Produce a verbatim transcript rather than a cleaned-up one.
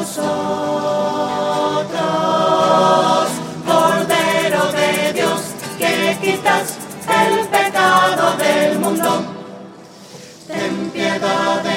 nosotros. Cordero de Dios, que quitas el pecado del mundo, ten piedad de